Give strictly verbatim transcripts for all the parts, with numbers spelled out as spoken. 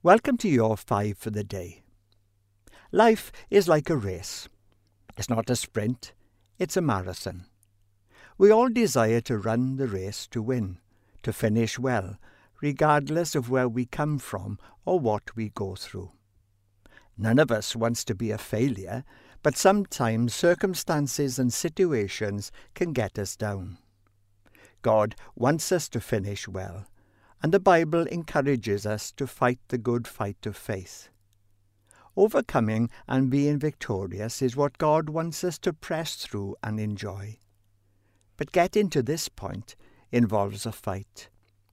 Welcome to your five for the day. Life is like a race. It's not a sprint, it's a marathon. We all desire to run the race to win, to finish well, regardless of where we come from or what we go through. None of us wants to be a failure, but sometimes circumstances and situations can get us down. God wants us to finish well, and the Bible encourages us to fight the good fight of faith. Overcoming and being victorious is what God wants us to press through and enjoy. But getting to this point involves a fight.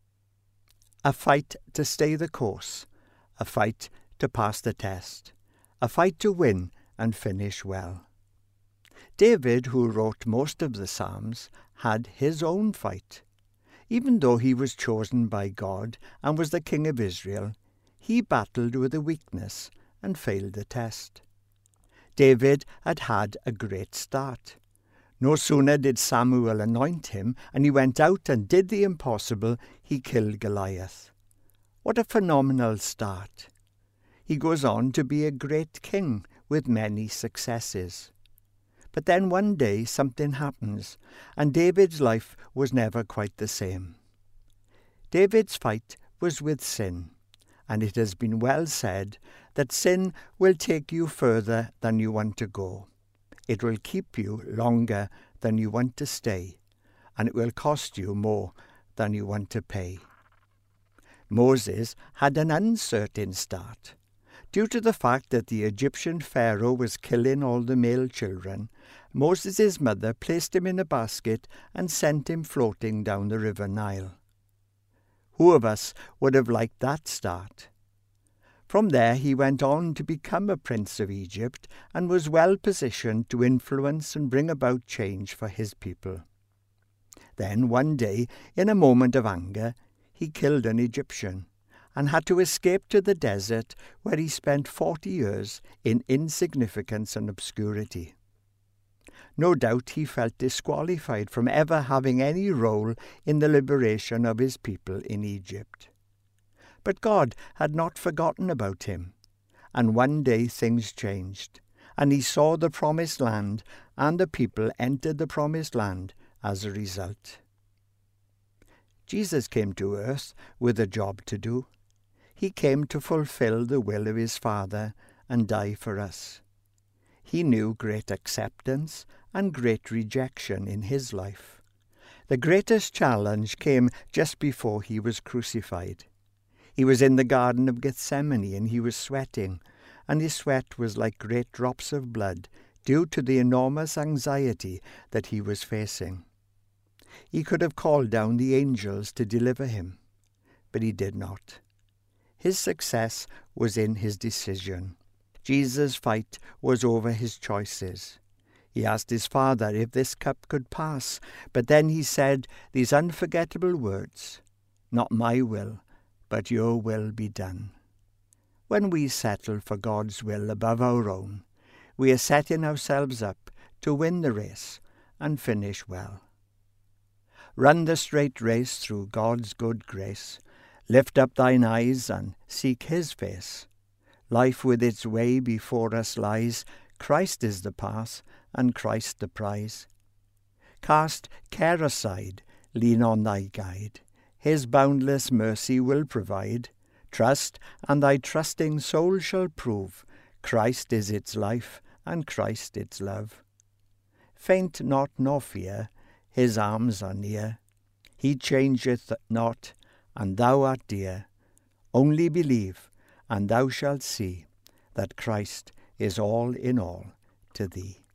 A fight to stay the course, a fight to pass the test, a fight to win and finish well. David, who wrote most of the Psalms, had his own fight. Even though he was chosen by God and was the king of Israel, he battled with a weakness and failed the test. David had had a great start. No sooner did Samuel anoint him, and he went out and did the impossible, he killed Goliath. What a phenomenal start! He goes on to be a great king with many successes. But then one day something happens, and David's life was never quite the same. David's fight was with sin, and it has been well said that sin will take you further than you want to go. It will keep you longer than you want to stay, and it will cost you more than you want to pay. Moses had an uncertain start. Due to the fact that the Egyptian Pharaoh was killing all the male children, Moses' mother placed him in a basket and sent him floating down the river Nile. Who of us would have liked that start? From there he went on to become a prince of Egypt and was well positioned to influence and bring about change for his people. Then one day, in a moment of anger, he killed an Egyptian and had to escape to the desert, where he spent forty years in insignificance and obscurity. No doubt he felt disqualified from ever having any role in the liberation of his people in Egypt. But God had not forgotten about him, and one day things changed, and he saw the promised land, and the people entered the promised land as a result. Jesus came to earth with a job to do. He came to fulfill the will of his Father and die for us. He knew great acceptance and great rejection in his life. The greatest challenge came just before he was crucified. He was in the Garden of Gethsemane and he was sweating, and his sweat was like great drops of blood due to the enormous anxiety that he was facing. He could have called down the angels to deliver him, but he did not. His success was in his decision. Jesus' fight was over his choices. He asked his Father if this cup could pass, but then he said these unforgettable words, "Not my will, but your will be done." When we settle for God's will above our own, we are setting ourselves up to win the race and finish well. Run the straight race through God's good grace. Lift up thine eyes and seek his face. Life with its way before us lies. Christ is the path and Christ the prize. Cast care aside, lean on thy guide. His boundless mercy will provide. Trust, and thy trusting soul shall prove Christ is its life and Christ its love. Faint not nor fear, his arms are near. He changeth not, and thou art dear. Only believe, and thou shalt see that Christ is all in all to thee.